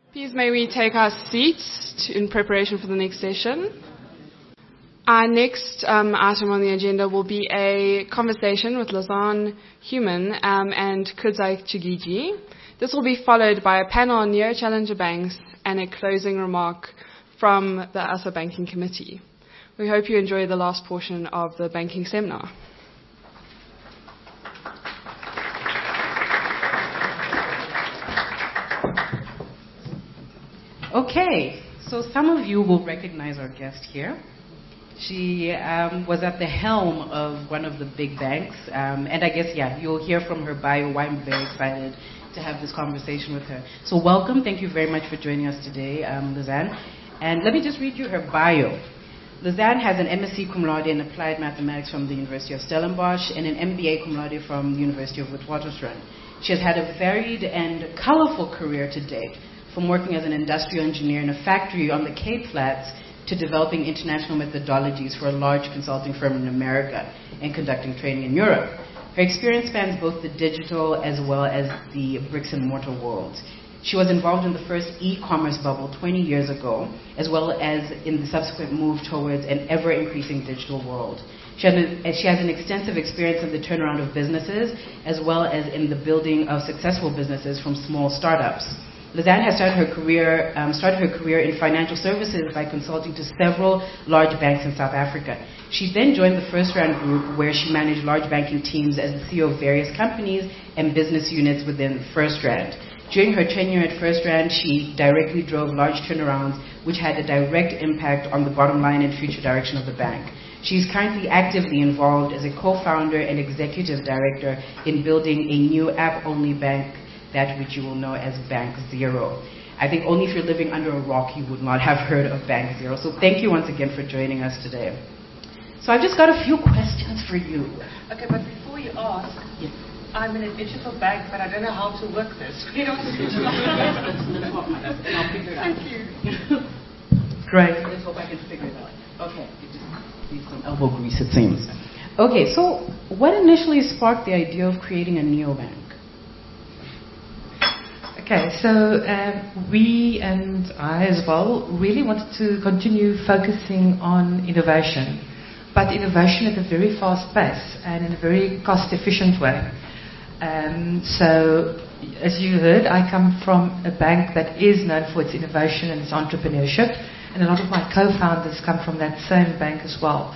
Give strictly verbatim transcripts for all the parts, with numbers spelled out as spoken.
Please may we take our seats to, in preparation for the next session. Our next um, item on the agenda will be a conversation with Lazan Human um, and Kudzai Chigiji. This will be followed by a panel on neo-challenger banks and a closing remark from the A S A Banking Committee. We hope you enjoy the last portion of the banking seminar. Okay, so some of you will recognize our guest here. She um, was at the helm of one of the big banks, um, and I guess, yeah, you'll hear from her bio why I'm very excited to have this conversation with her. So welcome, thank you very much for joining us today, um, Lazan. And let me just read you her bio. Lazan has an M S c cum laude in applied mathematics from the University of Stellenbosch and an M B A cum laude from the University of Witwatersrand. She has had a varied and colorful career to date, from working as an industrial engineer in a factory on the Cape Flats to developing international methodologies for a large consulting firm in America and conducting training in Europe. Her experience spans both the digital as well as the bricks and mortar world. She was involved in the first e-commerce bubble twenty years ago, as well as in the subsequent move towards an ever-increasing digital world. She has, an, she has an extensive experience in the turnaround of businesses, as well as in the building of successful businesses from small startups. Lazan has started her career, um, started her career in financial services by consulting to several large banks in South Africa. She then joined the FirstRand Group, where she managed large banking teams as the C E O of various companies and business units within FirstRand. During her tenure at FirstRand, she directly drove large turnarounds, which had a direct impact on the bottom line and future direction of the bank. She is currently actively involved as a co-founder and executive director in building a new app-only bank, that which you will know as Bank Zero. I think only if you're living under a rock you would not have heard of Bank Zero. So thank you once again for joining us today. So I've just got a few questions for you. Okay, but before you ask, yes. I'm in a digital bank, but I don't know how to work this. You know, let's, let's talk about that, and I'll figure it out. Thank you. Great. Let's hope I can figure it out. Okay. It just needs some elbow grease, it seems. Okay, so what initially sparked the idea of creating a neobank? Okay, so um, we and I as well really wanted to continue focusing on innovation, but innovation at a very fast pace and in a very cost-efficient way. Um, so, as you heard, I come from a bank that is known for its innovation and its entrepreneurship, and a lot of my co-founders come from that same bank as well.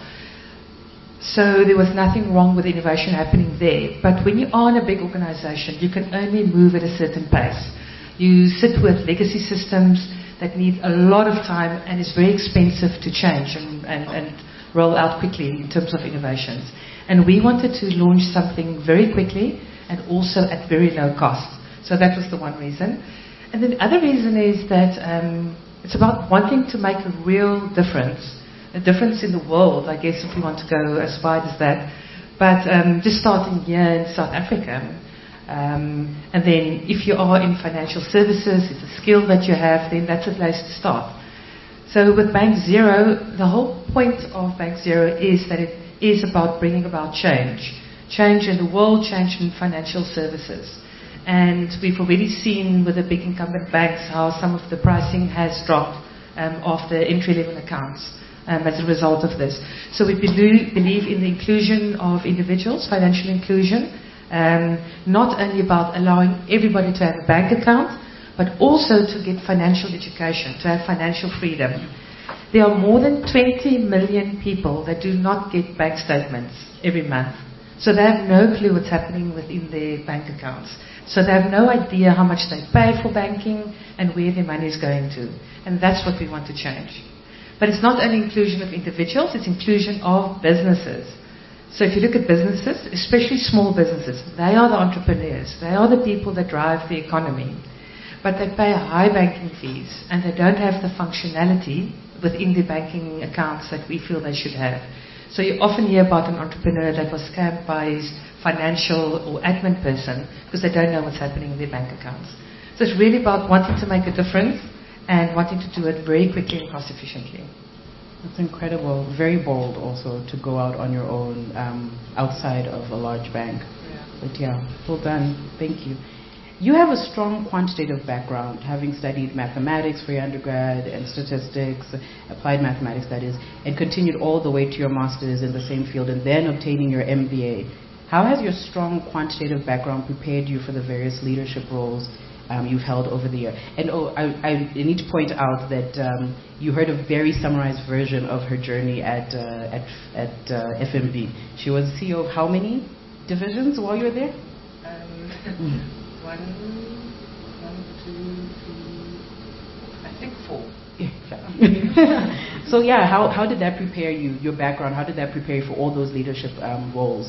So there was nothing wrong with innovation happening there, but when you are in a big organization, you can only move at a certain pace. You sit with legacy systems that need a lot of time and is very expensive to change and, and, and roll out quickly in terms of innovations. And we wanted to launch something very quickly and also at very low cost. So that was the one reason. And then the other reason is that um, it's about wanting to make a real difference, a difference in the world, I guess, if we want to go as wide as that. But um, just starting here in South Africa. Um, and then if you are in financial services, it's a skill that you have, then that's a place to start. So with Bank Zero, the whole point of Bank Zero is that it is about bringing about change. Change in the world, change in financial services. And we've already seen with the big incumbent banks how some of the pricing has dropped um, of the entry-level accounts um, as a result of this. So we believe, believe in the inclusion of individuals, financial inclusion, Um, not only about allowing everybody to have a bank account, but also to get financial education, to have financial freedom. There are more than twenty million people that do not get bank statements every month. So they have no clue what's happening within their bank accounts. So they have no idea how much they pay for banking and where their money is going to. And that's what we want to change. But it's not only inclusion of individuals, it's inclusion of businesses. So if you look at businesses, especially small businesses, they are the entrepreneurs. They are the people that drive the economy. But they pay high banking fees and they don't have the functionality within the banking accounts that we feel they should have. So you often hear about an entrepreneur that was scammed by his financial or admin person because they don't know what's happening in their bank accounts. So it's really about wanting to make a difference and wanting to do it very quickly and cost efficiently. That's incredible. Very bold also to go out on your own um, outside of a large bank. Yeah. But yeah, well done. Thank you. you have a strong quantitative background, having studied mathematics for your undergrad and statistics, applied mathematics that is, and continued all the way to your master's in the same field and then obtaining your M B A. How has your strong quantitative background prepared you for the various leadership roles um, you've held over the year? And oh, I, I need to point out that um, you heard a very summarized version of her journey at uh, at, at uh, F M B. She was C E O of how many divisions while you were there? Um, one, one, two, three, I think four. So yeah, how, how did that prepare you, your background, how did that prepare you for all those leadership um, roles?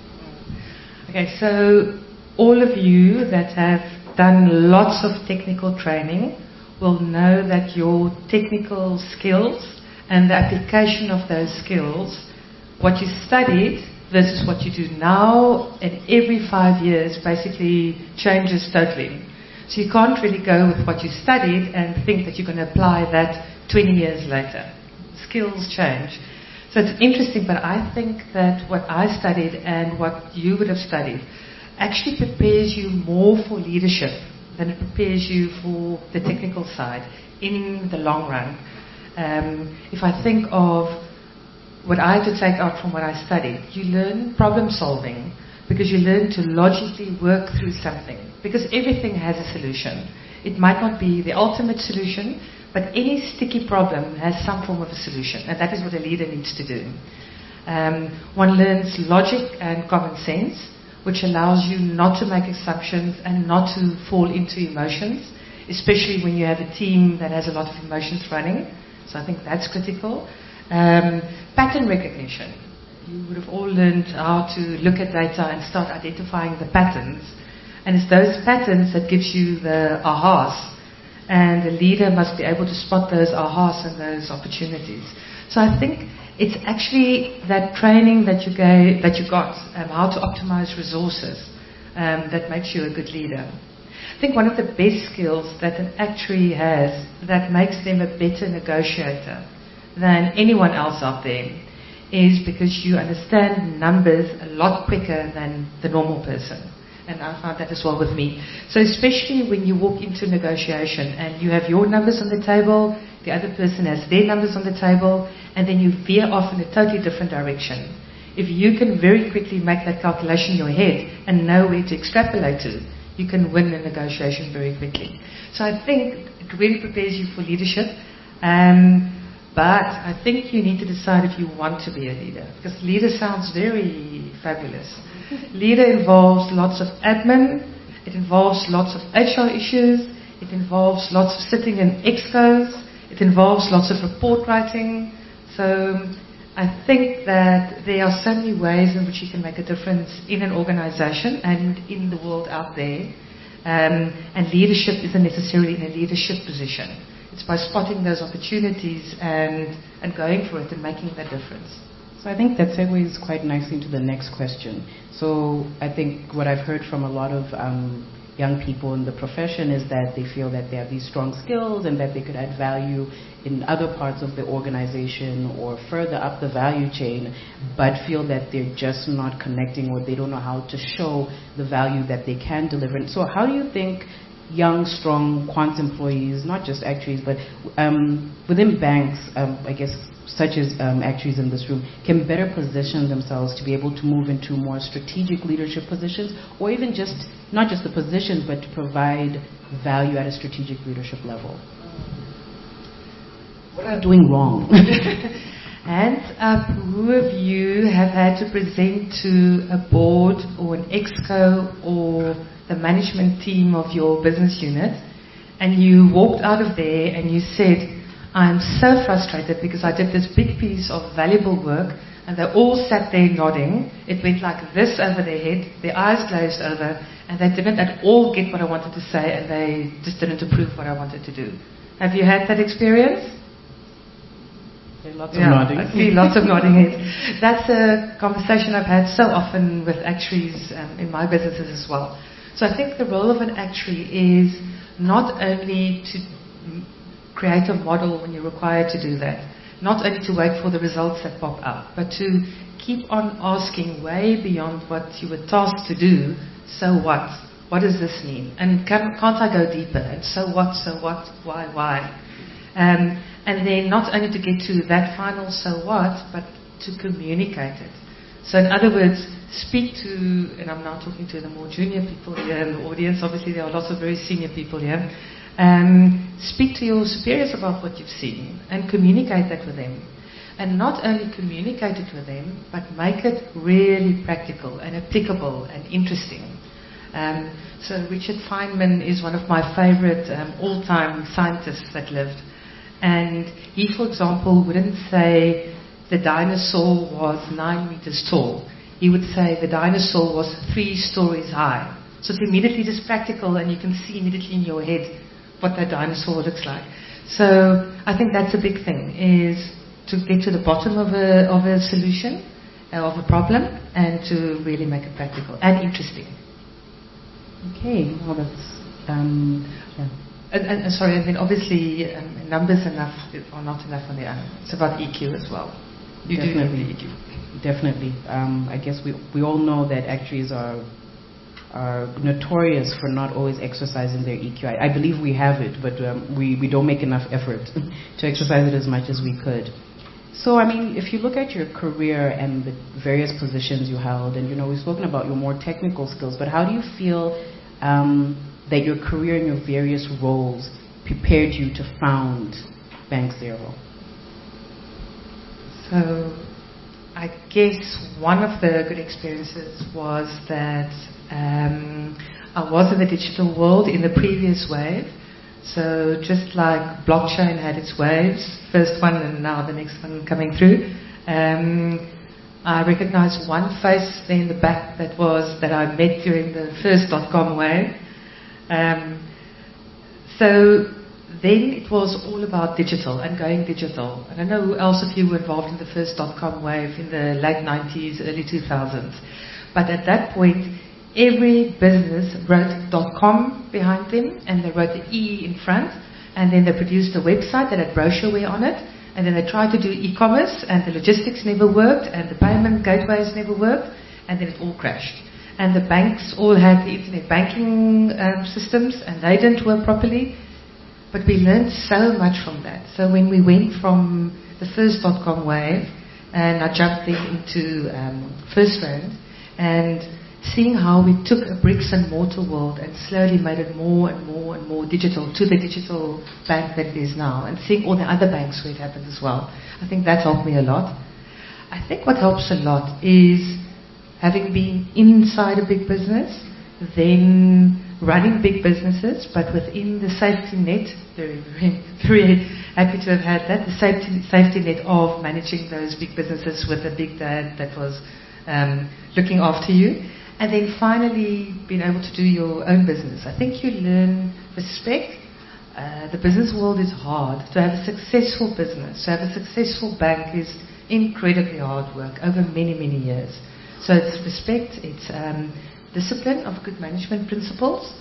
Okay, so all of you that have done lots of technical training will know that your technical skills and the application of those skills, what you studied versus what you do now and every five years basically changes totally. So you can't really go with what you studied and think that you're going to apply that twenty years later. Skills change. So it's interesting, but I think that what I studied and what you would have studied actually prepares you more for leadership than it prepares you for the technical side in the long run. Um, if I think of what I had to take out from what I studied, you learn problem solving because you learn to logically work through something, because everything has a solution. It might not be the ultimate solution, but any sticky problem has some form of a solution, and that is what a leader needs to do. Um, one learns logic and common sense, which allows you not to make assumptions and not to fall into emotions, especially when you have a team that has a lot of emotions running. So I think that's critical. Um, pattern recognition. You would have all learned how to look at data and start identifying the patterns. And it's those patterns that gives you the ahas. And the leader must be able to spot those ahas and those opportunities. So I think it's actually that training that you gave, that you got, um, how to optimize resources, um, that makes you a good leader. I think one of the best skills that an actuary has that makes them a better negotiator than anyone else out there is because you understand numbers a lot quicker than the normal person. And I found that as well with me. So especially when you walk into negotiation and you have your numbers on the table, the other person has their numbers on the table, and then you veer off in a totally different direction. If you can very quickly make that calculation in your head and know where to extrapolate to, you can win a negotiation very quickly. So I think it really prepares you for leadership. Um, but I think you need to decide if you want to be a leader, because leader sounds very fabulous. Leader involves lots of admin, it involves lots of H R issues, it involves lots of sitting in excos, it involves lots of report writing. So I think that there are so many ways in which you can make a difference in an organization and in the world out there. Um, and leadership isn't necessarily in a leadership position. It's by spotting those opportunities and, and going for it and making that difference. So I think that segues quite nicely into the next question. So I think what I've heard from a lot of um, young people in the profession is that they feel that they have these strong skills and that they could add value in other parts of the organization or further up the value chain, but feel that they're just not connecting or they don't know how to show the value that they can deliver. And so how do you think young, strong quant employees, not just actuaries, but um, within banks, um, I guess, such as um, actuaries in this room, can better position themselves to be able to move into more strategic leadership positions, or even just, not just the positions, but to provide value at a strategic leadership level? What are you doing wrong? Hands up, who of you have had to present to a board or an exco or the management team of your business unit, and you walked out of there and you said, I'm so frustrated because I did this big piece of valuable work, and they all sat there nodding. It went like this over their head, their eyes glazed over, and they didn't at all get what I wanted to say, and they just didn't approve what I wanted to do. Have you had that experience? Lots of yeah, nodding. I see lots of nodding heads. That's a conversation I've had so often with actuaries um, in my businesses as well. So I think the role of an actuary is not only to create a model when you're required to do that, not only to wait for the results that pop up, but to keep on asking way beyond what you were tasked to do, so what? what does this mean? And can, can't I go deeper? And so what, so what, why, why? Um, and then not only to get to that final so what, but to communicate it. So in other words, speak to, and I'm now talking to the more junior people here in the audience, obviously there are lots of very senior people here, um, speak to your superiors about what you've seen and communicate that with them. And not only communicate it with them, but make it really practical and applicable and interesting. Um, so Richard Feynman is one of my favorite um, all-time scientists that lived. And he, for example, wouldn't say the dinosaur was nine meters tall. He would say the dinosaur was three stories high. So it's immediately just practical, and you can see immediately in your head what that dinosaur looks like. So I think that's a big thing, is to get to the bottom of a, of a solution, uh, of a problem, and to really make it practical and interesting. Okay, well that's, um, yeah. And, and, and sorry, and then obviously um, numbers enough are not enough on their own. It's about E Q as well. You Definitely. do need E Q. Definitely. Um, I guess we, we all know that actuaries are are notorious for not always exercising their E Q. I, I believe we have it, but um, we, we don't make enough effort to exercise it as much as we could. So, I mean, if you look at your career and the various positions you held, and, you know, we've spoken about your more technical skills, but how do you feel um, that your career and your various roles prepared you to found Bank Zero? So, I guess one of the good experiences was that um, I was in the digital world in the previous wave. So just like blockchain had its waves, first one and now the next one coming through, um, I recognized one face there in the back that was that I met during the first dot-com wave. Um, so then it was all about digital and going digital. I don't know who else of you were involved in the first dot-com wave in the late nineties, early two thousands. But at that point, every business wrote .com behind them, and they wrote the E in front, and then they produced a website that had brochureware on it, and then they tried to do e-commerce, and the logistics never worked, and the payment gateways never worked, and then it all crashed. And the banks all had the internet banking um, systems, and they didn't work properly. But we learned so much from that. So when we went from the first dot-com wave, and I jumped then into um, FirstRand, and seeing how we took a bricks and mortar world and slowly made it more and more and more digital to the digital bank that it is now, and seeing all the other banks where it happened as well. I think that helped me a lot. I think what helps a lot is having been inside a big business, then running big businesses, but within the safety net, very, very, very happy to have had that, the safety, safety net of managing those big businesses with a big dad that was um, looking after you. And then finally being able to do your own business. I think you learn respect. Uh, the business world is hard. To have a successful business, to have a successful bank is incredibly hard work over many, many years. So it's respect, it's um, discipline of good management principles.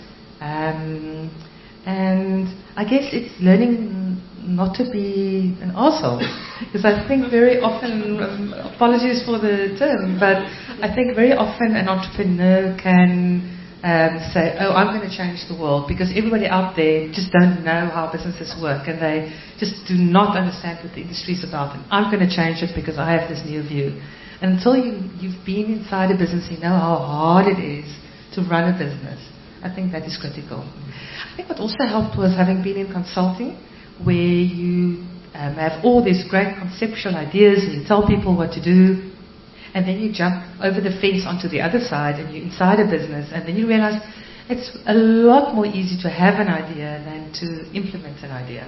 Um, and I guess it's learning not to be an arsehole. Because I think very often, um, apologies for the term, but I think very often an entrepreneur can um, say, oh, I'm going to change the world, because everybody out there just don't know how businesses work, and they just do not understand what the industry is about, and I'm going to change it because I have this new view. And until you, you've been inside a business, you know how hard it is to run a business. I think that is critical. I think what also helped was having been in consulting, where you um, have all these great conceptual ideas and you tell people what to do, and then you jump over the fence onto the other side and you're inside a business, and then you realize it's a lot more easy to have an idea than to implement an idea.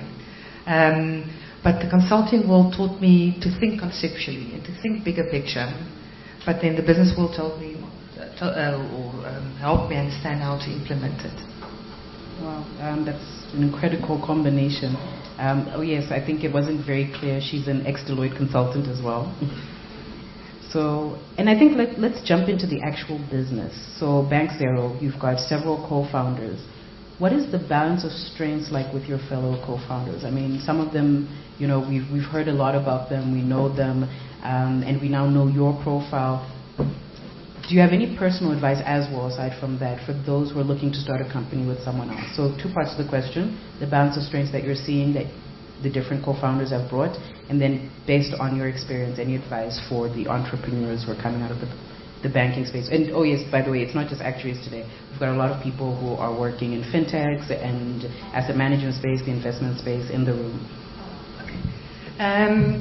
Um, but the consulting world taught me to think conceptually and to think bigger picture, but then the business world told me uh, or um, helped me understand how to implement it. Wow, um, that's an incredible combination. Um, oh yes, I think it wasn't very clear. She's an ex-Deloitte consultant as well. So, and I think let, let's jump into the actual business. So Bank Zero, you've got several co-founders. What is the balance of strengths like with your fellow co-founders? I mean, some of them, you know, we've, we've heard a lot about them, we know them, um, and we now know your profile. do you have any personal advice as well, aside from that, for those who are looking to start a company with someone else? So two parts of the question, the balance of strengths that you're seeing that the different co-founders have brought, and then based on your experience, any advice for the entrepreneurs who are coming out of the, the banking space. And oh yes, by the way, it's not just actuaries today. We've got a lot of people who are working in fintechs and asset management space, the investment space in the room. Okay. Um,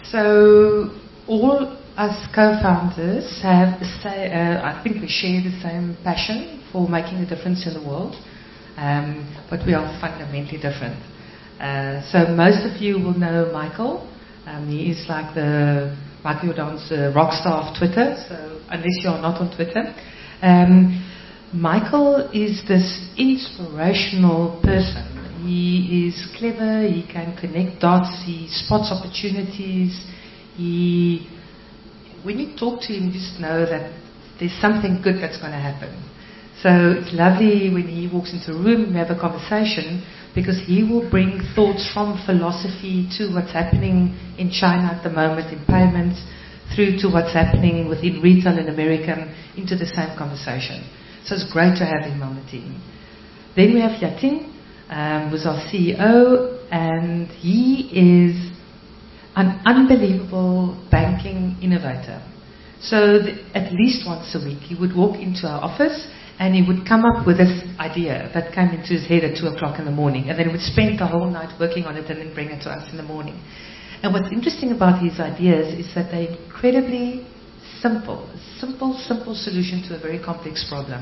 so all us co-founders have, say, uh, I think we share the same passion for making a difference in the world, um, but we are fundamentally different. Uh, so most of you will know Michael. Um, he is like the Michael Jordan's uh, rock star of Twitter, so unless you are not on Twitter. Um, Michael is this inspirational person. He is clever, he can connect dots, he spots opportunities, he... When you talk to him, you just know that there's something good that's going to happen. So it's lovely when he walks into a room and we have a conversation, because he will bring thoughts from philosophy to what's happening in China at the moment in payments, through to what's happening within retail in America, into the same conversation. So it's great to have him on the team. Then we have Yatin, um, who's our C E O, and he is an unbelievable banking innovator. So the, at least once a week he would walk into our office and he would come up with this idea that came into his head at two o'clock in the morning, and then he would spend the whole night working on it and then bring it to us in the morning. And what's interesting about his ideas is that they're incredibly simple. Simple, simple solution to a very complex problem.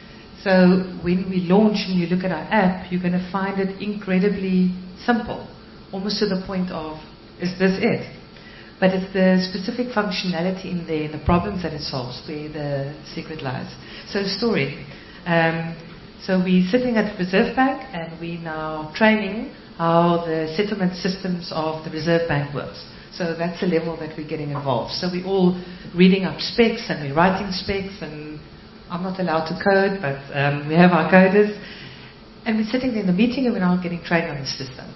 So when we launch and you look at our app, you're going to find it incredibly simple, almost to the point of, is this it? But it's the specific functionality in there, the problems that it solves, where the secret lies. So story. Um, so we're sitting at the Reserve Bank and we're now training how the settlement systems of the Reserve Bank works. So that's the level that we're getting involved. So we're all reading up specs and we're writing specs, and I'm not allowed to code, but um, we have our coders. And we're sitting there in the meeting and we're now getting trained on the system.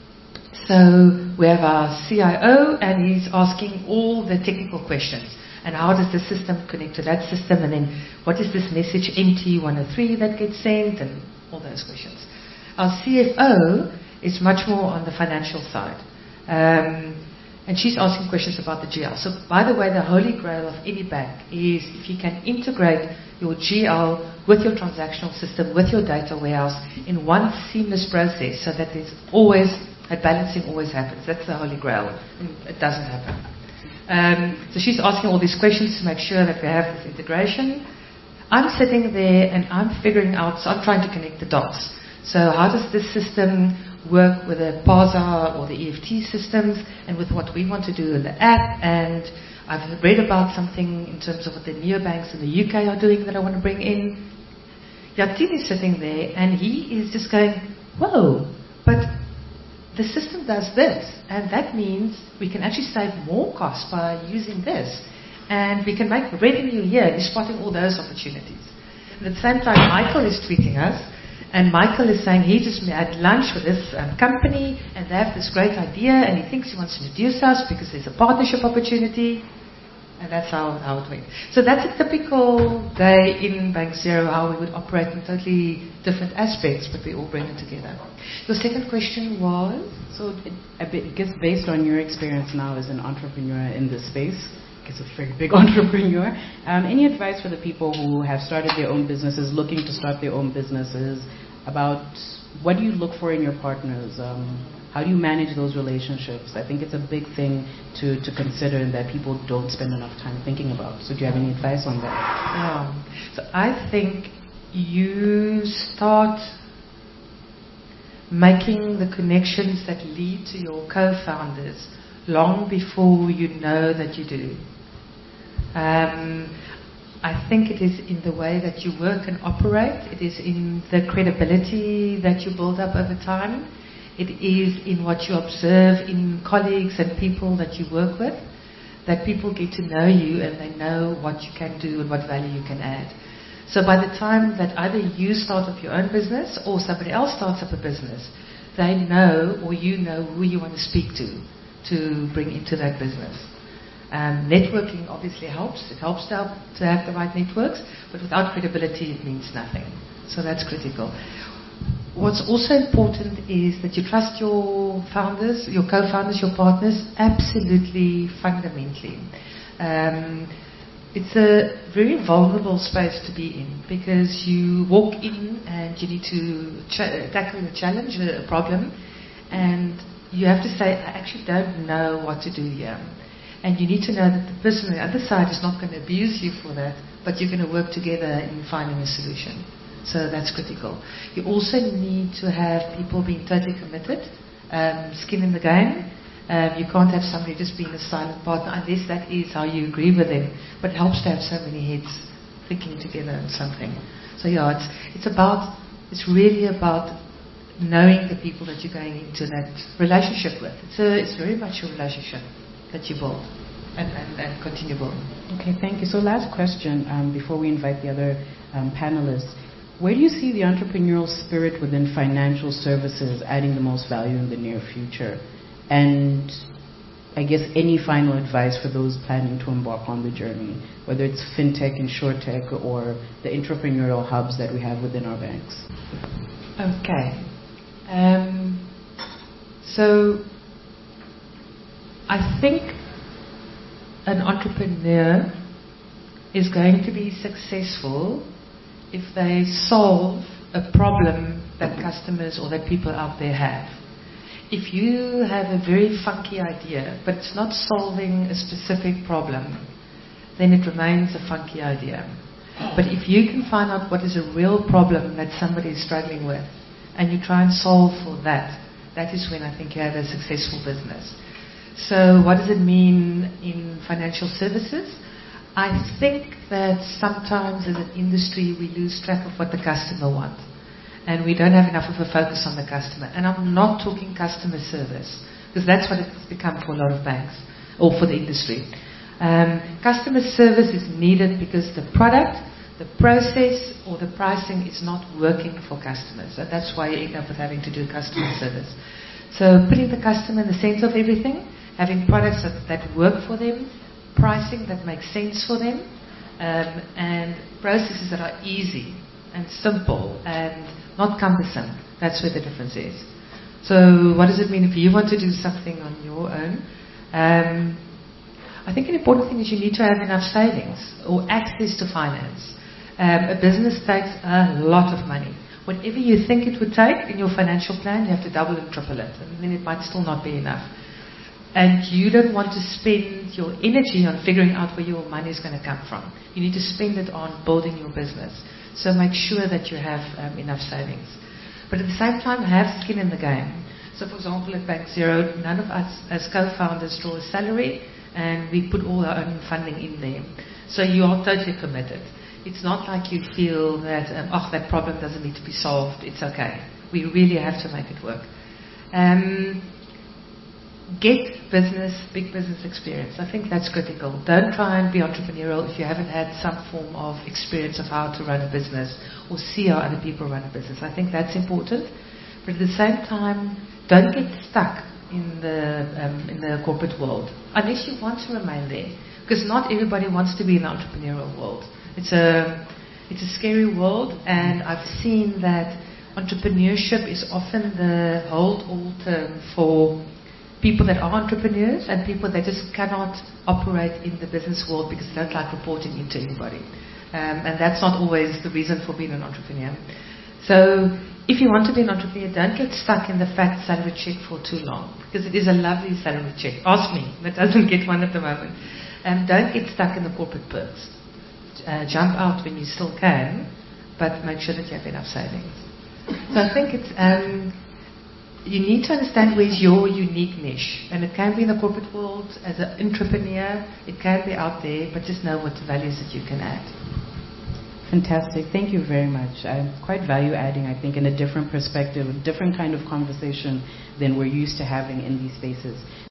So we have our C I O and he's asking all the technical questions. And how does the system connect to that system? And then what is this message M T one oh three that gets sent? And all those questions. Our C F O is much more on the financial side. Um, and she's asking questions about the G L. So by the way, the holy grail of any bank is if you can integrate your G L with your transactional system, with your data warehouse in one seamless process, so that there's always, that balancing always happens. That's the holy grail. And it doesn't happen. Um, so she's asking all these questions to make sure that we have this integration. I'm sitting there and I'm figuring out, so I'm trying to connect the dots. So how does this system work with the P A S A or the E F T systems, and with what we want to do in the app? And I've read about something in terms of what the neobanks in the U K are doing that I want to bring in. Yatin is sitting there and he is just going, whoa, but the system does this, and that means we can actually save more costs by using this, and we can make revenue here. He's spotting all those opportunities. And at the same time, Michael is tweeting us, and Michael is saying he just had lunch with this um, company, and they have this great idea, and he thinks he wants to introduce us because there's a partnership opportunity. And that's how, how it went. So that's a typical day in Bank Zero, how we would operate in totally different aspects, but we all bring it together. Your second question was? So it, I guess based on your experience now as an entrepreneur in this space, because a very big entrepreneur, um, any advice for the people who have started their own businesses, looking to start their own businesses, about what do you look for in your partners? Um, How do you manage those relationships? I think it's a big thing to, to consider and that people don't spend enough time thinking about. So do you have any advice on that? Yeah. So I think you start making the connections that lead to your co-founders long before you know that you do. Um, I think it is in the way that you work and operate. It is in the credibility that you build up over time. It is in what you observe in colleagues and people that you work with, that people get to know you and they know what you can do and what value you can add. So by the time that either you start up your own business or somebody else starts up a business, they know, or you know, who you want to speak to to bring into that business. Um, networking obviously helps. It helps to, help to have the right networks, but without credibility, it means nothing. So that's critical. What's also important is that you trust your founders, your co-founders, your partners, absolutely fundamentally. Um, it's a very vulnerable space to be in because you walk in and you need to ch- tackle a challenge, a problem, and you have to say, I actually don't know what to do here. And you need to know that the person on the other side is not going to abuse you for that, but you're going to work together in finding a solution. So that's critical. You also need to have people being totally committed, um, skin in the game. Um, you can't have somebody just being a silent partner unless that is how you agree with them. But it helps to have so many heads thinking together on something. So yeah, it's it's about it's really about knowing the people that you're going into that relationship with. It's a, it's very much a relationship that you build and, and, and continue building. Okay, thank you. So last question um, before we invite the other um, panelists. Where do you see the entrepreneurial spirit within financial services adding the most value in the near future? And I guess any final advice for those planning to embark on the journey, whether it's fintech, insurtech, or the entrepreneurial hubs that we have within our banks? Okay. Um, so I think an entrepreneur is going to be successful if they solve a problem that customers or that people out there have. If you have a very funky idea, but it's not solving a specific problem, then it remains a funky idea. But if you can find out what is a real problem that somebody is struggling with, and you try and solve for that, that is when I think you have a successful business. So what does it mean in financial services? I think that sometimes as an industry we lose track of what the customer wants. And we don't have enough of a focus on the customer. And I'm not talking customer service, because that's what it's become for a lot of banks, or for the industry. Um, customer service is needed because the product, the process, or the pricing is not working for customers. So that's why you end up with having to do customer service. So putting the customer in the center of everything, having products that, that work for them, pricing that makes sense for them, um, and processes that are easy and simple and not cumbersome. That's where the difference is. So what does it mean if you want to do something on your own? Um, I think an important thing is you need to have enough savings or access to finance. Um, a business takes a lot of money. Whatever you think it would take in your financial plan, you have to double and triple it, and then it might still not be enough. And you don't want to spend your energy on figuring out where your money is going to come from. You need to spend it on building your business. So make sure that you have um, enough savings. But at the same time, have skin in the game. So for example, at Bank Zero, none of us as co-founders draw a salary, and we put all our own funding in there. So you are totally committed. It's not like you feel that, um, oh, that problem doesn't need to be solved. It's okay. We really have to make it work. Um, Get business, big business experience. I think that's critical. Don't try and be entrepreneurial if you haven't had some form of experience of how to run a business or see how other people run a business. I think that's important. But at the same time, don't get stuck in the um, in the corporate world unless you want to remain there. Because not everybody wants to be in the entrepreneurial world. It's a it's a scary world, and I've seen that entrepreneurship is often the hold-all term for people that are entrepreneurs and people that just cannot operate in the business world because they don't like reporting into anybody. Um, and that's not always the reason for being an entrepreneur. So if you want to be an entrepreneur, don't get stuck in the fat salary check for too long, because it is a lovely salary check. Ask me, that doesn't get one at the moment. Um, don't get stuck in the corporate perks. Uh, jump out when you still can, but make sure that you have enough savings. So I think it's... Um, You need to understand where's your unique niche. And it can be in the corporate world, as an entrepreneur, it can be out there, but just know what the values that you can add. Fantastic. Thank you very much. I'm quite value adding, I think, in a different perspective, a different kind of conversation than we're used to having in these spaces.